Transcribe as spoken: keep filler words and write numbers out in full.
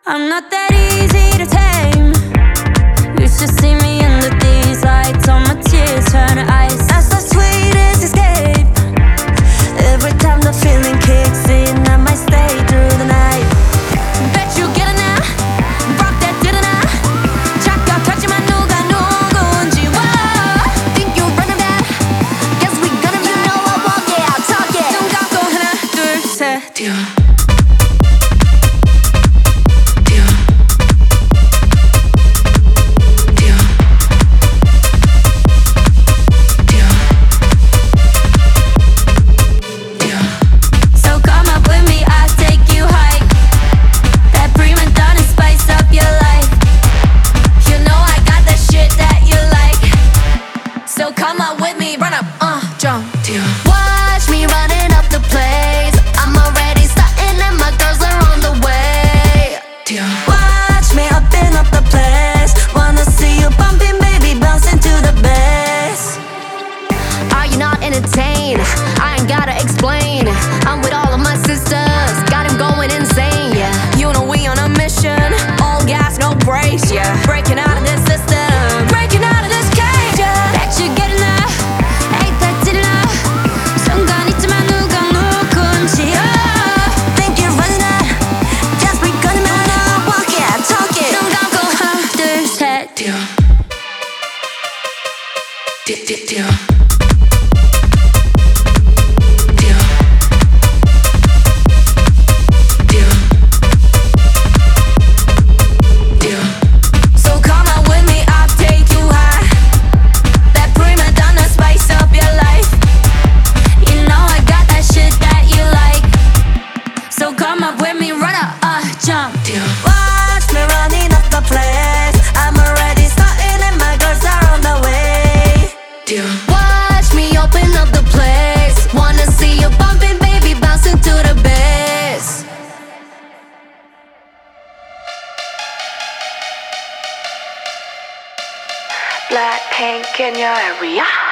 I'm not that easy to tame. You should see me under these lights. All my tears turn to ice. That's the sweetest escape. Every time the feeling kicks in, I might stay through the night. Bet you get it now. Rock that did it now. 착각하지만 누가 누군지. Whoa. Think you're running back? Guess we gonna be. You know I walk it, I'll talk it. 눈 감고 하나 둘 셋. So come up with me, run up, uh, jump. Watch me running up the place. I'm already starting and my girls are on the way. Watch me up and up the place. Wanna see you bumping, baby, bouncing to the bass. Are you not entertained? I ain't gotta explain. I'm with all of my sisters, got him going insane, yeah. You know we on a mission, all gas, no brakes, yeah. Breaking out of this system, breaking out of this cage, yeah. Bet you get enough, ain't that did enough. 순간 있지만 누가 누군지. Oh, think you're running out, just we gonna man up, walk it, talk it. 눈 감고 하나 둘 셋. 뛰어, 뛰어, 뛰어. Come up with me, run up, uh, jump. Watch me running up the place. I'm already starting and my girls are on the way. Watch me open up the place. Wanna see you bumping, baby, bouncing to the bass. Blackpink in your area.